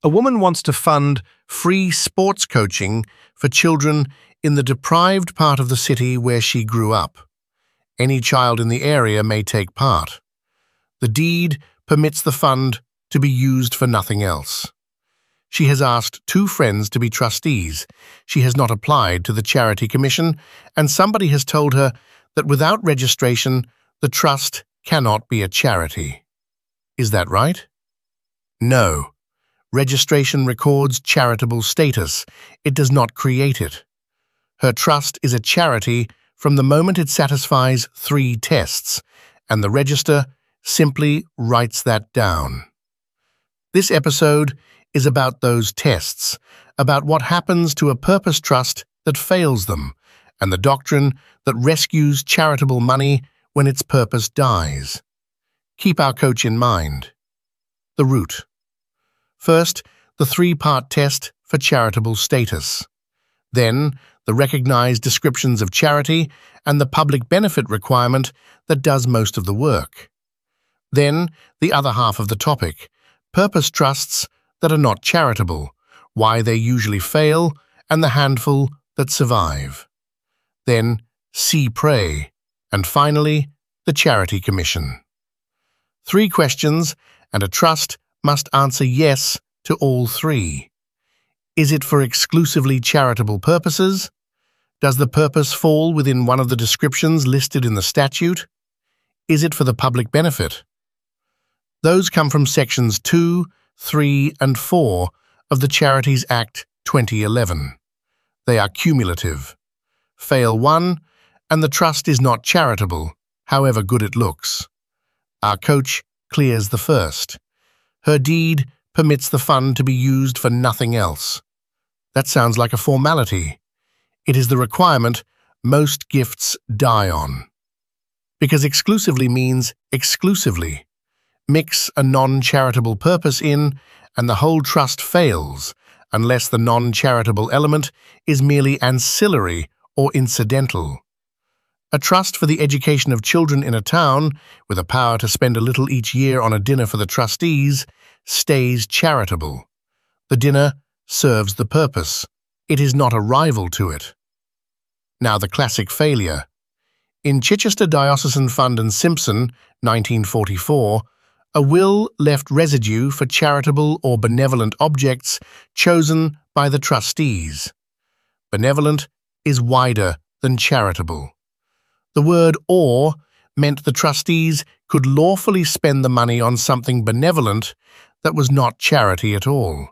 A woman wants to fund free sports coaching for children in the deprived part of the city where she grew up. Any child in the area may take part. The deed permits the fund to be used for nothing else. She has asked 2 friends to be trustees. She has not applied to the Charity Commission, and somebody has told her that without registration, the trust cannot be a charity. Is that right? No. Registration records charitable status. It does not create it. Her trust is a charity from the moment it satisfies 3 tests, and the register simply writes that down. This episode is about those tests, about what happens to a purpose trust that fails them, and the doctrine that rescues charitable money when its purpose dies. Keep our coach in mind. The root. First, the 3-part test for charitable status. Then, the recognized descriptions of charity and the public benefit requirement that does most of the work. Then, the other half of the topic, purpose trusts that are not charitable, why they usually fail, and the handful that survive. Then, see pray, and finally, the Charity Commission. 3 questions, and a trust must answer yes to all 3. Is it for exclusively charitable purposes? Does the purpose fall within one of the descriptions listed in the statute? Is it for the public benefit? Those come from sections 2, 3, and 4 of the Charities Act 2011. They are cumulative. Fail 1, and the trust is not charitable, however good it looks. Our coach clears the first. Her deed permits the fund to be used for nothing else. That sounds like a formality. It is the requirement most gifts die on. Because exclusively means exclusively. Mix a non-charitable purpose in, and the whole trust fails, unless the non-charitable element is merely ancillary or incidental. A trust for the education of children in a town, with a power to spend a little each year on a dinner for the trustees, stays charitable. The dinner serves the purpose. It is not a rival to it. Now the classic failure. In Chichester Diocesan Fund and Simpson, 1944, a will left residue for charitable or benevolent objects chosen by the trustees. Benevolent is wider than charitable. The word "or" meant the trustees could lawfully spend the money on something benevolent that was not charity at all.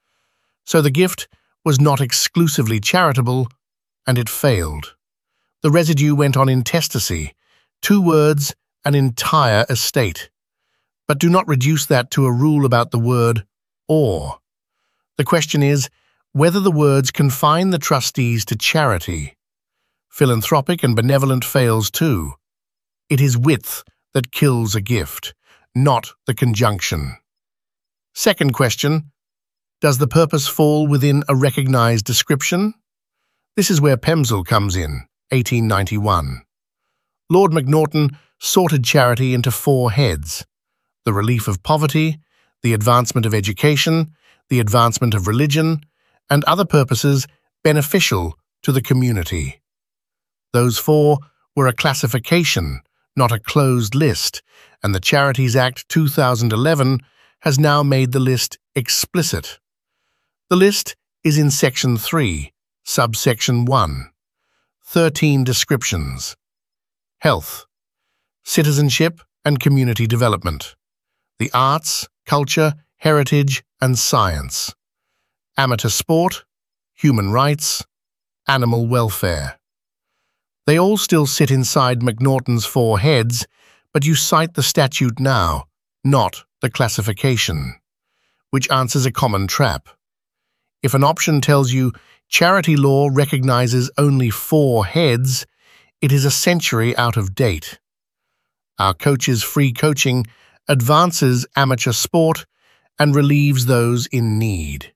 So the gift was not exclusively charitable, and it failed. The residue went on intestacy, 2 words, an entire estate. But do not reduce that to a rule about the word "or." The question is whether the words confine the trustees to charity. Philanthropic and benevolent fails too. It is width that kills a gift, not the conjunction. Second question, does the purpose fall within a recognized description? This is where Pemsel comes in, 1891. Lord Macnaghten sorted charity into 4 heads: the relief of poverty, the advancement of education, the advancement of religion, and other purposes beneficial to the community. Those 4 were a classification, not a closed list, and the Charities Act 2011 has now made the list explicit. The list is in Section 3, Subsection 1. 13 descriptions. Health, citizenship and community development, the arts, culture, heritage and science, amateur sport, human rights, animal welfare. They all still sit inside Macnaghten's 4 heads, but you cite the statute now, not the classification, which answers a common trap. If an option tells you charity law recognizes only 4 heads, it is a century out of date. Our coach's free coaching advances amateur sport and relieves those in need.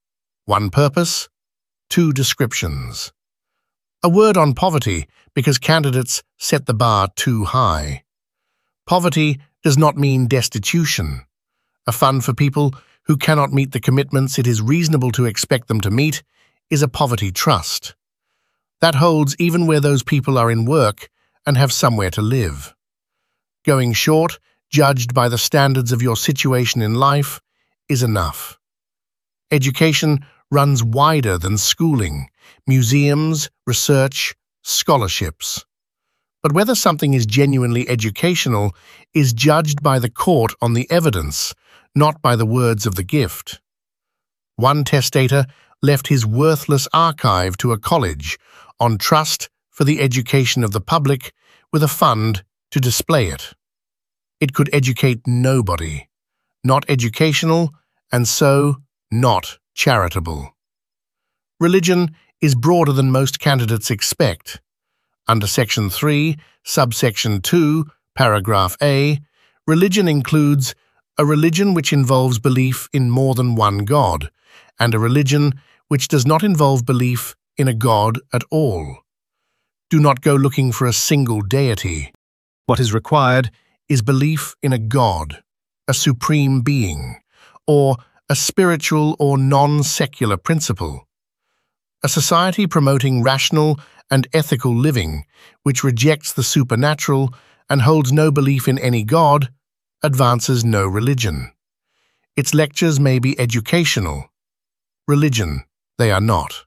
1 purpose, 2 descriptions. A word on poverty, because candidates set the bar too high. Poverty does not mean destitution. A fund for people who cannot meet the commitments it is reasonable to expect them to meet is a poverty trust. That holds even where those people are in work and have somewhere to live. Going short, judged by the standards of your situation in life, is enough. Education runs wider than schooling, museums, research, scholarships. But whether something is genuinely educational is judged by the court on the evidence, not by the words of the gift. One testator left his worthless archive to a college on trust for the education of the public with a fund to display it. It could educate nobody, not educational, and so not charitable. Religion is broader than most candidates expect. Under Section 3, Subsection 2, Paragraph A, religion includes a religion which involves belief in more than one God, and a religion which does not involve belief in a God at all. Do not go looking for a single deity. What is required is belief in a God, a supreme being, or a spiritual or non-secular principle. A society promoting rational and ethical living, which rejects the supernatural and holds no belief in any God, advances no religion. Its lectures may be educational. Religion, they are not.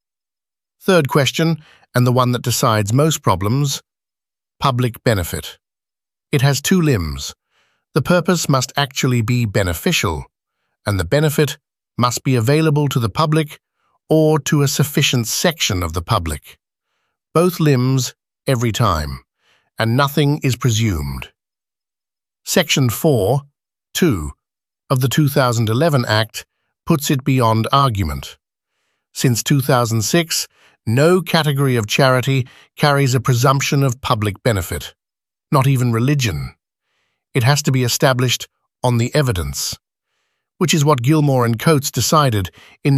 Third question, and the one that decides most problems: public benefit. It has two limbs. The purpose must actually be beneficial, and the benefit must be available to the public or to a sufficient section of the public. Both limbs every time, and nothing is presumed. Section 4(2) of the 2011 Act puts it beyond argument. Since 2006, no category of charity carries a presumption of public benefit, not even religion. It has to be established on the evidence, which is what Gilmore and Coates decided in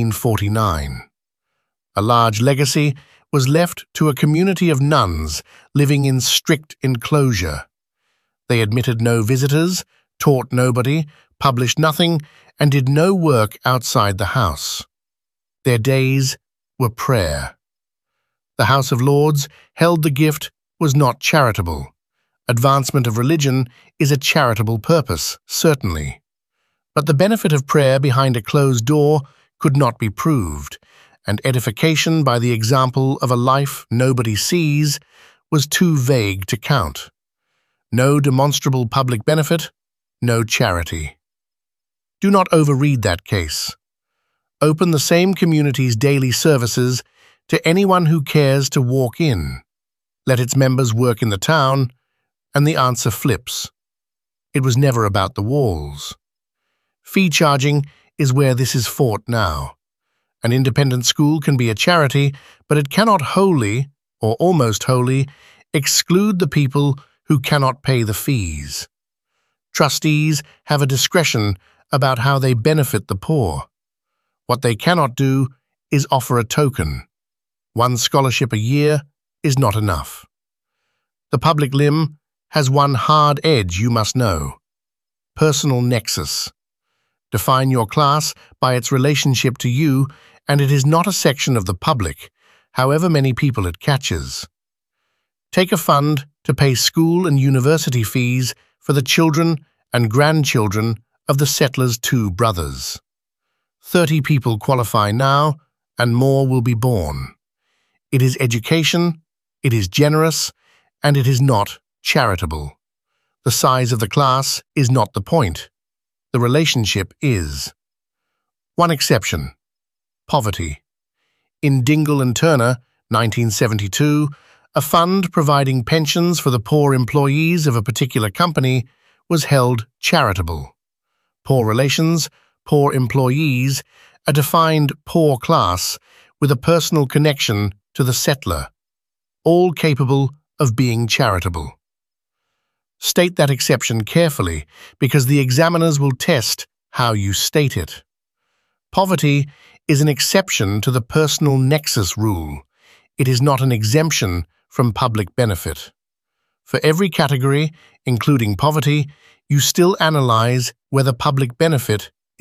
1949. A large legacy was left to a community of nuns living in strict enclosure. They admitted no visitors, taught nobody, published nothing, and did no work outside the house. Their days were prayer. The House of Lords held the gift was not charitable. Advancement of religion is a charitable purpose, certainly. But the benefit of prayer behind a closed door could not be proved, and edification by the example of a life nobody sees was too vague to count. No demonstrable public benefit, no charity. Do not overread that case. Open the same community's daily services to anyone who cares to walk in. Let its members work in the town, and the answer flips. It was never about the walls. Fee charging is where this is fought now. An independent school can be a charity, but it cannot wholly, or almost wholly, exclude the people who cannot pay the fees. Trustees have a discretion about how they benefit the poor. What they cannot do is offer a token. One scholarship a year is not enough. The public limb has one hard edge you must know: personal nexus. Define your class by its relationship to you, and it is not a section of the public, however many people it catches. Take a fund to pay school and university fees for the children and grandchildren of the settlers' two brothers. 30 people qualify now, and more will be born. It is education, it is generous, and it is not charitable. The size of the class is not the point. The relationship is. One exception: poverty. In Dingle and Turner, 1972, a fund providing pensions for the poor employees of a particular company was held charitable. Poor relations, poor employees, a defined poor class with a personal connection to the settler, all capable of being charitable. State that exception carefully, because the examiners will test how you state it. Poverty is an exception to the personal nexus rule. It is not an exemption from public benefit. For every category, including poverty, you still analyze whether public benefit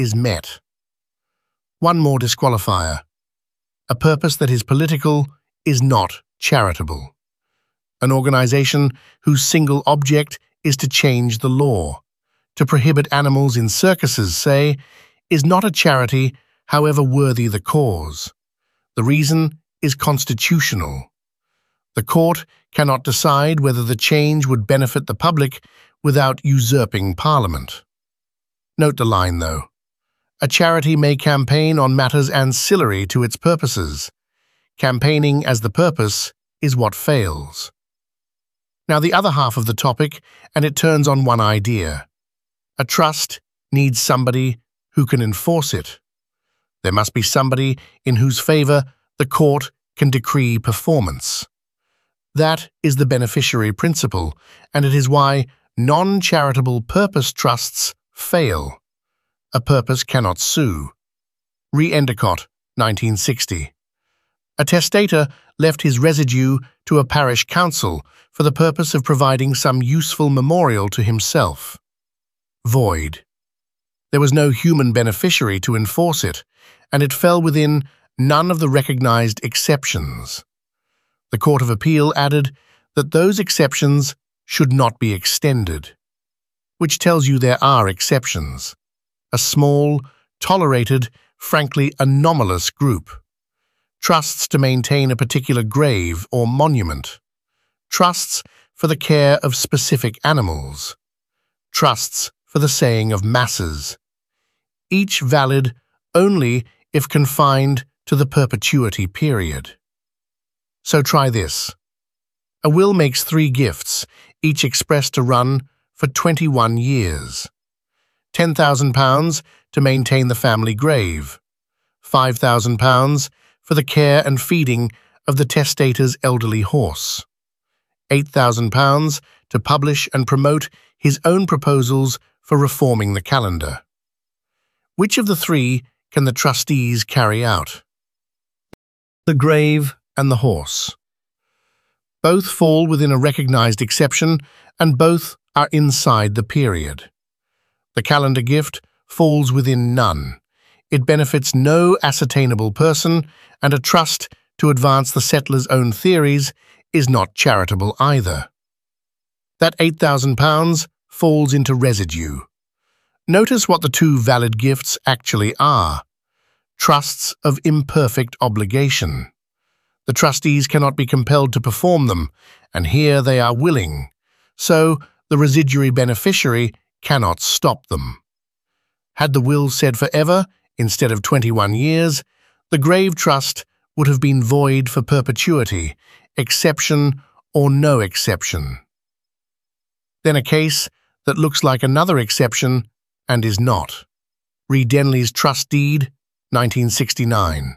is met. One more disqualifier. A purpose that is political is not charitable. An organization whose single object is to change the law, to prohibit animals in circuses, say, is not a charity, however worthy the cause. The reason is constitutional. The court cannot decide whether the change would benefit the public without usurping Parliament. Note the line, though. A charity may campaign on matters ancillary to its purposes. Campaigning as the purpose is what fails. Now the other half of the topic, and it turns on one idea. A trust needs somebody who can enforce it. There must be somebody in whose favor the court can decree performance. That is the beneficiary principle, and it is why non-charitable purpose trusts fail. A purpose cannot sue. Re Endicott, 1960. A testator left his residue to a parish council for the purpose of providing some useful memorial to himself. Void. There was no human beneficiary to enforce it, and it fell within none of the recognized exceptions. The Court of Appeal added that those exceptions should not be extended, which tells you there are exceptions. A small, tolerated, frankly anomalous group. Trusts to maintain a particular grave or monument. Trusts for the care of specific animals. Trusts for the saying of masses. Each valid only if confined to the perpetuity period. So try this. A will makes 3 gifts, each expressed to run for 21 years. £10,000 to maintain the family grave, £5,000 for the care and feeding of the testator's elderly horse, £8,000 to publish and promote his own proposals for reforming the calendar. Which of the 3 can the trustees carry out? The grave and the horse. Both fall within a recognized exception, and both are inside the period. The calendar gift falls within none. It benefits no ascertainable person, and a trust to advance the settler's own theories is not charitable either. That £8,000 falls into residue. Notice what the 2 valid gifts actually are. Trusts of imperfect obligation. The trustees cannot be compelled to perform them, and here they are willing. So the residuary beneficiary cannot stop them. Had the will said forever, instead of 21 years, the grave trust would have been void for perpetuity, exception or no exception. Then a case that looks like another exception and is not. Re Denley's Trust Deed, 1969.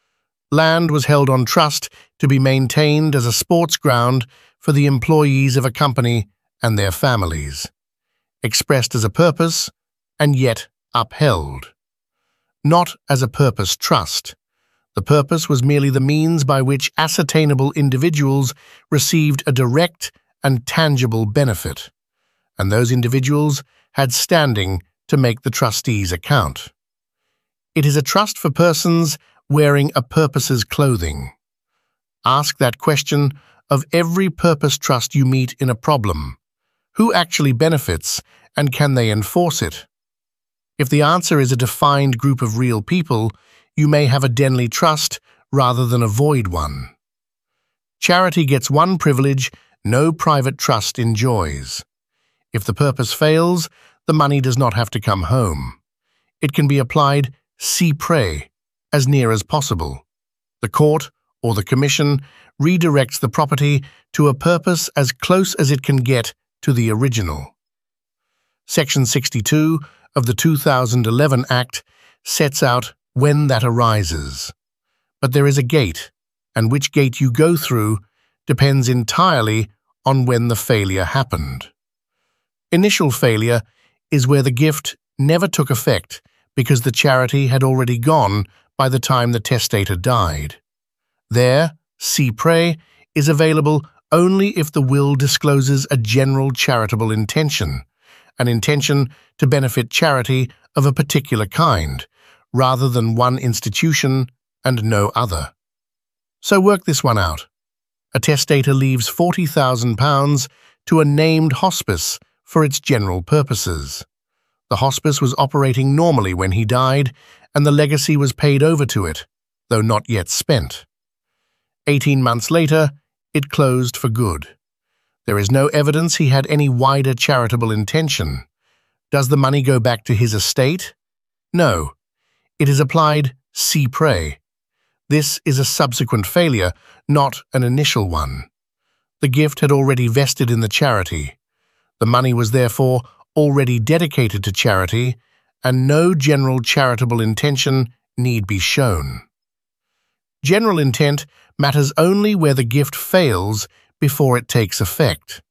Land was held on trust to be maintained as a sports ground for the employees of a company and their families. Expressed as a purpose, and yet upheld. Not as a purpose trust. The purpose was merely the means by which ascertainable individuals received a direct and tangible benefit, and those individuals had standing to make the trustees account. It is a trust for persons wearing a purpose's clothing. Ask that question of every purpose trust you meet in a problem. Who actually benefits, and can they enforce it? If the answer is a defined group of real people, you may have a Denley trust rather than a void one. Charity gets one privilege no private trust enjoys. If the purpose fails, the money does not have to come home. It can be applied si pre, as near as possible. The court or the commission redirects the property to a purpose as close as it can get to the original. Section 62 of the 2011 Act sets out when that arises. But there is a gate, and which gate you go through depends entirely on when the failure happened. Initial failure is where the gift never took effect because the charity had already gone by the time the testator died. There, si pre is available only if the will discloses a general charitable intention, an intention to benefit charity of a particular kind, rather than one institution and no other. So work this one out. A testator leaves £40,000 to a named hospice for its general purposes. The hospice was operating normally when he died, and the legacy was paid over to it, though not yet spent. 18 months later, it closed for good. There is no evidence he had any wider charitable intention. Does the money go back to his estate? No. It is applied si pre. This is a subsequent failure, not an initial one. The gift had already vested in the charity. The money was therefore already dedicated to charity, and no general charitable intention need be shown. General intent matters only where the gift fails before it takes effect.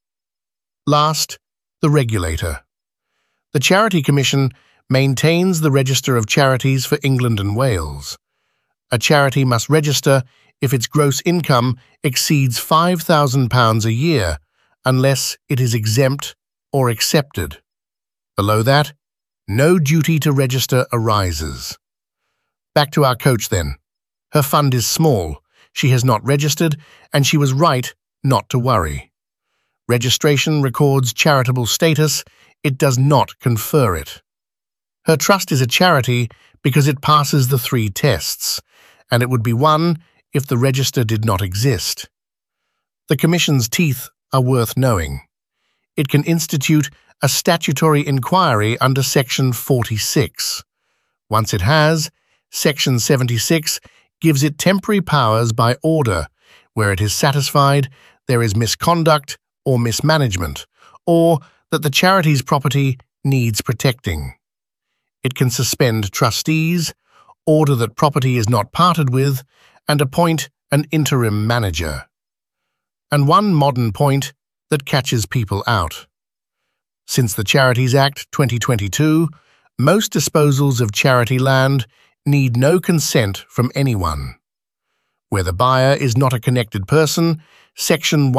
Last, the regulator. The Charity Commission maintains the Register of Charities for England and Wales. A charity must register if its gross income exceeds £5,000 a year, unless it is exempt or accepted. Below that, no duty to register arises. Back to our coach then. Her fund is small, she has not registered, and she was right not to worry. Registration records charitable status, it does not confer it. Her trust is a charity because it passes the 3 tests, and it would be one if the register did not exist. The Commission's teeth are worth knowing. It can institute a statutory inquiry under Section 46. Once it has, Section 76 gives it temporary powers by order, where it is satisfied there is misconduct or mismanagement, or that the charity's property needs protecting. It can suspend trustees, order that property is not parted with, and appoint an interim manager. And one modern point that catches people out. Since the Charities Act 2022, most disposals of charity land need no consent from anyone. Where the buyer is not a connected person, Section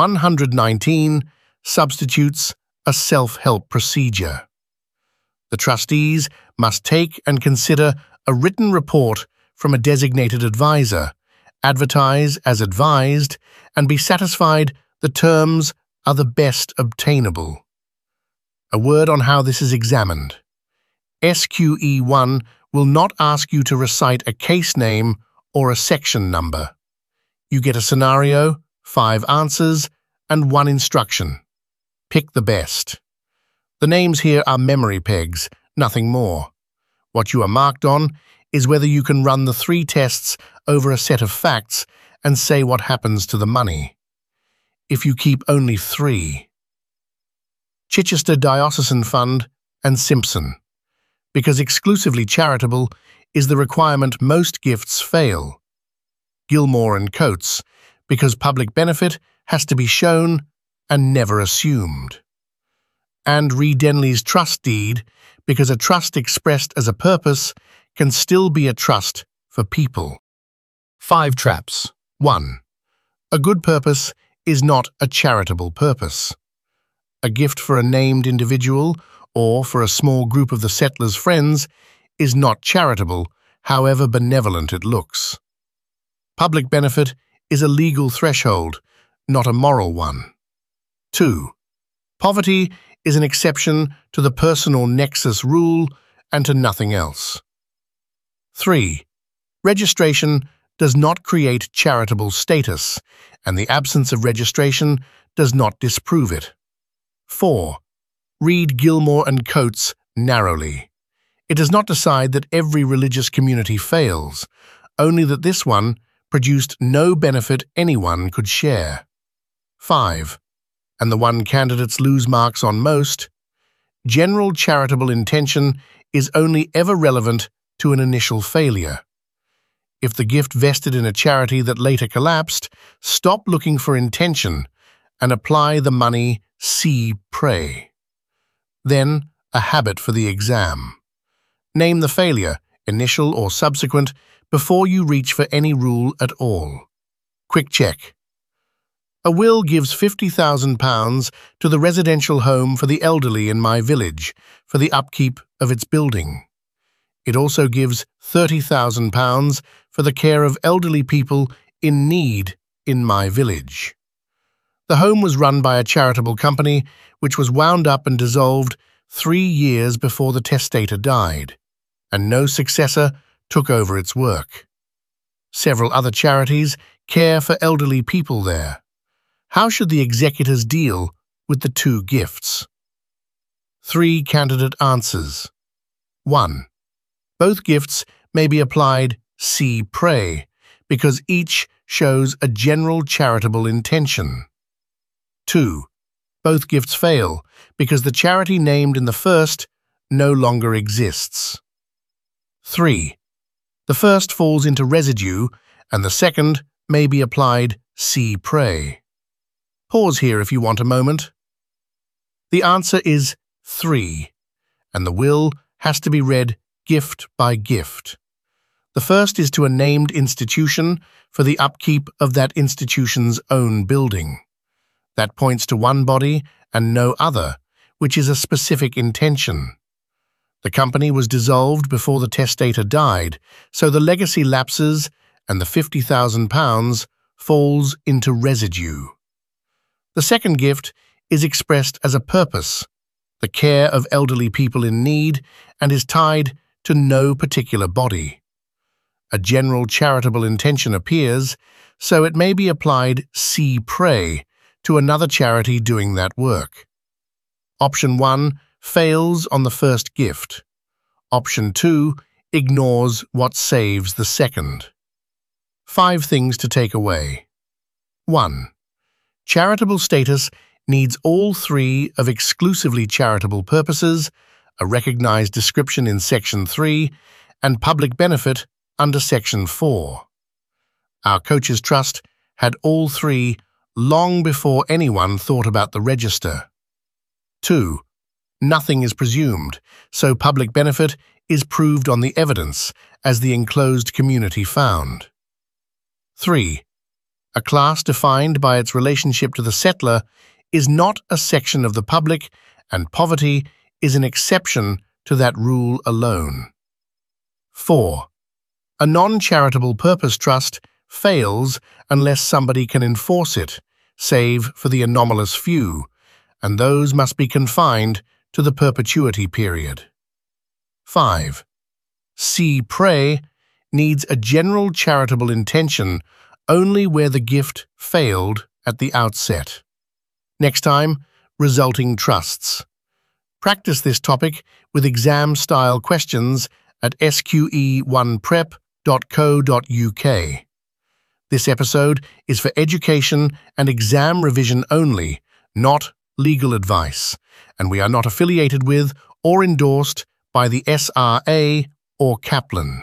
119 substitutes a self-help procedure. The trustees must take and consider a written report from a designated advisor, advertise as advised, and be satisfied the terms are the best obtainable. A word on how this is examined. SQE1 will not ask you to recite a case name or a section number. You get a scenario, 5 answers, and 1 instruction. Pick the best. The names here are memory pegs, nothing more. What you are marked on is whether you can run the 3 tests over a set of facts and say what happens to the money. If you keep only 3. Chichester Diocesan Fund and Simpson. Because exclusively charitable is the requirement most gifts fail. Gilmore and Coates, because public benefit has to be shown and never assumed. And Ree Denley's trust deed, because a trust expressed as a purpose can still be a trust for people. 5 traps. 1. A good purpose is not a charitable purpose. A gift for a named individual or for a small group of the settler's friends is not charitable, however benevolent it looks. Public benefit is a legal threshold, not a moral one. 2. Poverty is an exception to the personal nexus rule and to nothing else. 3. Registration does not create charitable status, and the absence of registration does not disprove it. 4. Read Gilmore and Coates narrowly. It does not decide that every religious community fails, only that this one produced no benefit anyone could share. 5. And the one candidates lose marks on most, general charitable intention is only ever relevant to an initial failure. If the gift vested in a charity that later collapsed, stop looking for intention and apply the money si pre. Then, a habit for the exam. Name the failure, initial or subsequent, before you reach for any rule at all. Quick check. A will gives £50,000 to the residential home for the elderly in my village for the upkeep of its building. It also gives £30,000 for the care of elderly people in need in my village. The home was run by a charitable company which was wound up and dissolved 3 years before the testator died, and no successor took over its work. Several other charities care for elderly people there. How should the executors deal with the 2 gifts? 3 candidate answers. 1. Both gifts may be applied see pray, because each shows a general charitable intention. 2. Both gifts fail, because the charity named in the first no longer exists. 3. The first falls into residue, and the second may be applied see pray. Pause here if you want a moment. The answer is 3, and the will has to be read gift by gift. The first is to a named institution for the upkeep of that institution's own building. That points to one body and no other, which is a specific intention. The company was dissolved before the testator died, so the legacy lapses and the £50,000 falls into residue. The second gift is expressed as a purpose, the care of elderly people in need, and is tied to no particular body. A general charitable intention appears, so it may be applied see pray to another charity doing that work. Option 1 fails on the first gift. Option 2 ignores what saves the second. 5 things to take away. 1. Charitable status needs all 3 of exclusively charitable purposes, a recognized description in Section 3, and public benefit under Section 4. Our Coaches Trust had all 3 long before anyone thought about the register. 2. Nothing is presumed, so public benefit is proved on the evidence, as the enclosed community found. 3. A class defined by its relationship to the settler is not a section of the public, and poverty is an exception to that rule alone. 4. A non-charitable purpose trust fails unless somebody can enforce it, save for the anomalous few, and those must be confined to the perpetuity period. 5. See pray needs a general charitable intention only where the gift failed at the outset. Next time, resulting trusts. Practice this topic with exam-style questions at sqe1prep.co.uk. This episode is for education and exam revision only, not legal advice, and we are not affiliated with or endorsed by the SRA or Kaplan.